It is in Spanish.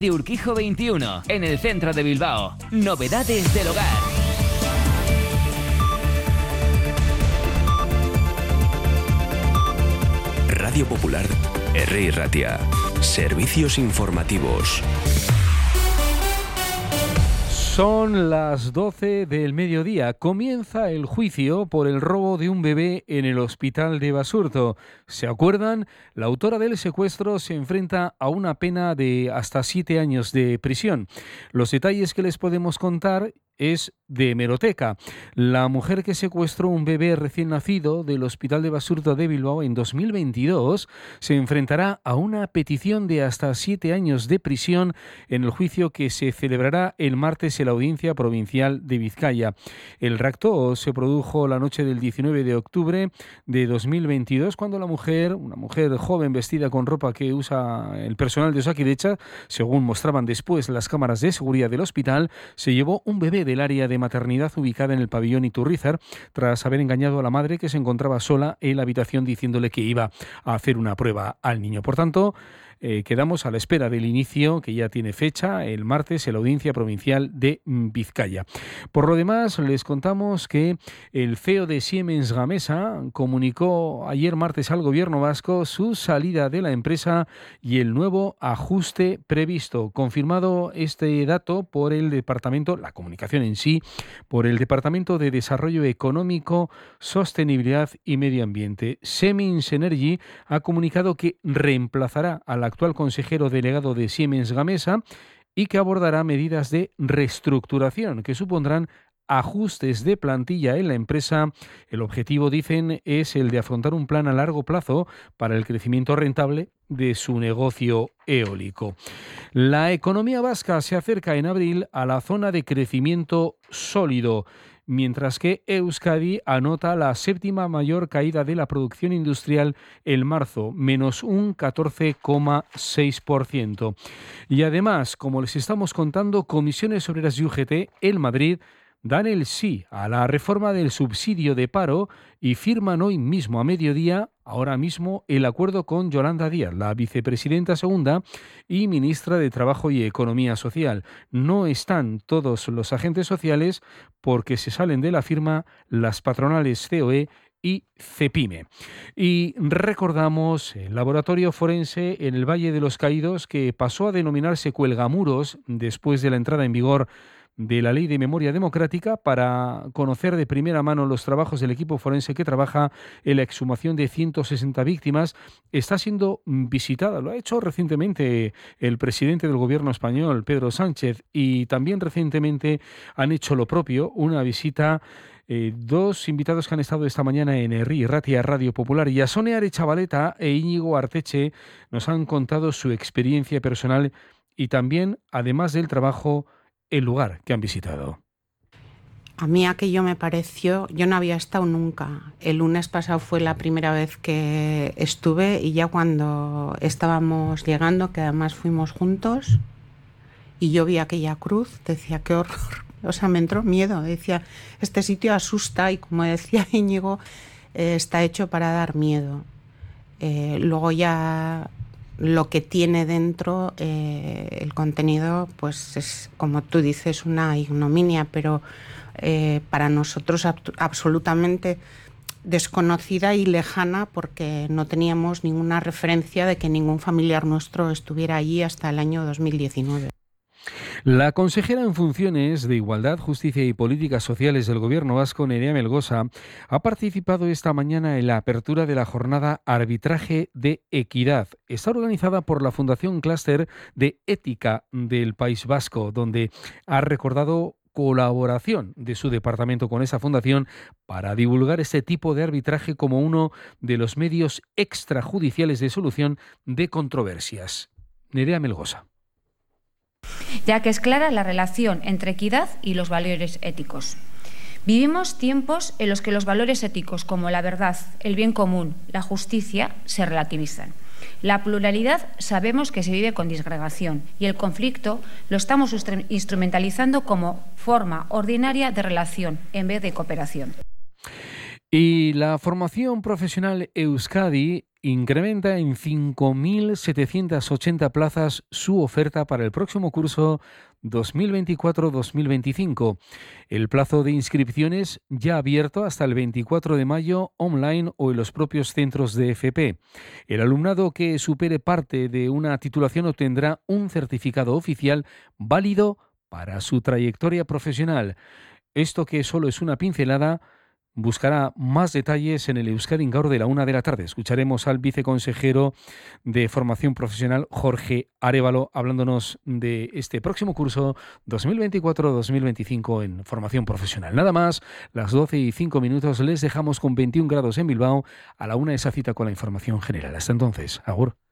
de Urquijo 21, en el centro de Bilbao. Novedades del hogar. Radio Popular, R. Ratia. Servicios informativos. Son las 12 del mediodía. Comienza el juicio por el robo de un bebé en el hospital de Basurto. ¿Se acuerdan? La autora del secuestro se enfrenta a una pena de hasta 7 años de prisión. Los detalles que les podemos contar es de hemeroteca. La mujer que secuestró un bebé recién nacido del Hospital de Basurto de Bilbao en 2022 se enfrentará a una petición de hasta 7 años de prisión en el juicio que se celebrará el martes en la Audiencia Provincial de Vizcaya. El rapto se produjo la noche del 19 de octubre de 2022 cuando una mujer joven vestida con ropa que usa el personal de Osakidetza, según mostraban después las cámaras de seguridad del hospital, se llevó un bebé del área de maternidad ubicada en el pabellón Iturrizar tras haber engañado a la madre que se encontraba sola en la habitación diciéndole que iba a hacer una prueba al niño. Por tanto, quedamos a la espera del inicio, que ya tiene fecha, el martes en la Audiencia Provincial de Vizcaya. Por lo demás, les contamos que el CEO de Siemens Gamesa comunicó ayer martes al Gobierno vasco su salida de la empresa y el nuevo ajuste previsto. Confirmado este dato por el Departamento, la comunicación en sí, por el Departamento de Desarrollo Económico, Sostenibilidad y Medio Ambiente. Siemens Energy ha comunicado que reemplazará a la actual consejero delegado de Siemens Gamesa y que abordará medidas de reestructuración que supondrán ajustes de plantilla en la empresa. El objetivo, dicen, es el de afrontar un plan a largo plazo para el crecimiento rentable de su negocio eólico. La economía vasca se acerca en abril a la zona de crecimiento sólido, mientras que Euskadi anota la séptima mayor caída de la producción industrial en marzo, menos un 14,6%. Y además, como les estamos contando, Comisiones Obreras y UGT en Madrid dan el sí a la reforma del subsidio de paro y firman hoy mismo a mediodía, ahora mismo, el acuerdo con Yolanda Díaz, la vicepresidenta segunda y ministra de Trabajo y Economía Social. No están todos los agentes sociales porque se salen de la firma las patronales COE y CEPIME. Y recordamos el laboratorio forense en el Valle de los Caídos, que pasó a denominarse Cuelgamuros después de la entrada en vigor de la Ley de Memoria Democrática, para conocer de primera mano los trabajos del equipo forense que trabaja en la exhumación de 160 víctimas. Está siendo visitada, lo ha hecho recientemente el presidente del gobierno español, Pedro Sánchez, y también recientemente han hecho lo propio, una visita dos invitados que han estado esta mañana en R. Ratia Radio Popular. Yasone Arechavaleta e Íñigo Arteche nos han contado su experiencia personal y también, además del trabajo, el lugar que han visitado. A mí aquello me pareció, yo no había estado nunca. El lunes pasado fue la primera vez que estuve y ya cuando estábamos llegando, que además fuimos juntos, y yo vi aquella cruz, decía, qué horror. O sea, me entró miedo, decía, este sitio asusta y, como decía Íñigo, está hecho para dar miedo. Luego ya lo que tiene dentro, el contenido, pues es, como tú dices, una ignominia, pero para nosotros absolutamente desconocida y lejana, porque no teníamos ninguna referencia de que ningún familiar nuestro estuviera allí hasta el año 2019. La consejera en funciones de Igualdad, Justicia y Políticas Sociales del Gobierno vasco, Nerea Melgosa, ha participado esta mañana en la apertura de la jornada Arbitraje de Equidad. Está organizada por la Fundación Clúster de Ética del País Vasco, donde ha recordado colaboración de su departamento con esa fundación para divulgar este tipo de arbitraje como uno de los medios extrajudiciales de solución de controversias. Nerea Melgosa. Ya que es clara la relación entre equidad y los valores éticos. Vivimos tiempos en los que los valores éticos como la verdad, el bien común, la justicia se relativizan. La pluralidad sabemos que se vive con disgregación y el conflicto lo estamos instrumentalizando como forma ordinaria de relación en vez de cooperación. Y la formación profesional Euskadi incrementa en 5.780 plazas su oferta para el próximo curso 2024-2025. El plazo de inscripciones ya abierto hasta el 24 de mayo online o en los propios centros de FP. El alumnado que supere parte de una titulación obtendrá un certificado oficial válido para su trayectoria profesional. Esto, que solo es una pincelada, buscará más detalles en el Euskadi en Gaur de la 1 de la tarde. Escucharemos al viceconsejero de Formación Profesional, Jorge Arévalo, hablándonos de este próximo curso 2024-2025 en Formación Profesional. Nada más, las 12:05 les dejamos con 21 grados en Bilbao. A la 1 esa cita con la información general. Hasta entonces, agur.